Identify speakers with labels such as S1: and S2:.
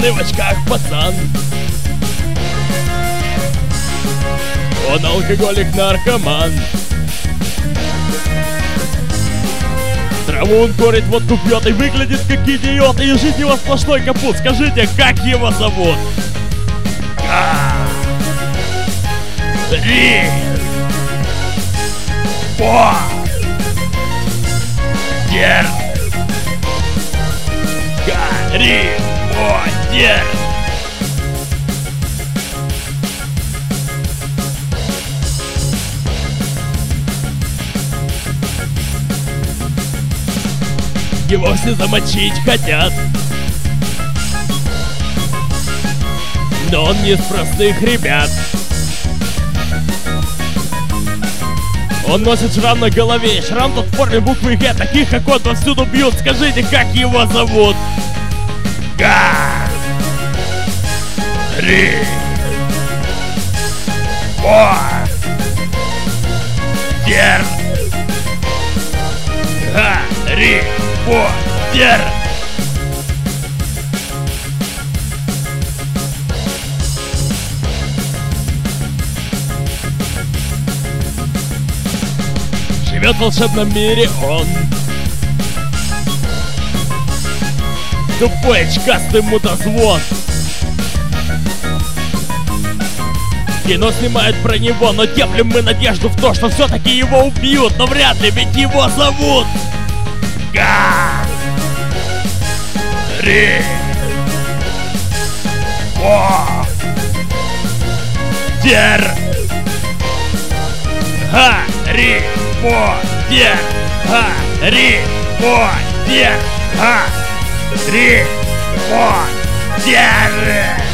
S1: черный в очках пацан. Он алкоголик-наркоман. Траву он курит, водку пьет и выглядит как идиот. И жизнь его сплошной капут. Скажите, как его зовут? Гарри Поттер. Гарри Поттер. Его все замочить хотят, но он не из простых ребят. Он носит шрам на голове, шрам тот в форме буквы Г. Таких, как он, повсюду бьют. Скажите, как его зовут? Гарри Поттер. Гарри Поттер. Живет в волшебном мире он. Тупой очкастый мудозвон. Кино снимают про него, но теплим мы надежду в то, что все-таки его убьют. Но вряд ли, ведь его зовут Гарри Поттер. Гарри Поттер. Гарри Поттер. Гарри Поттер.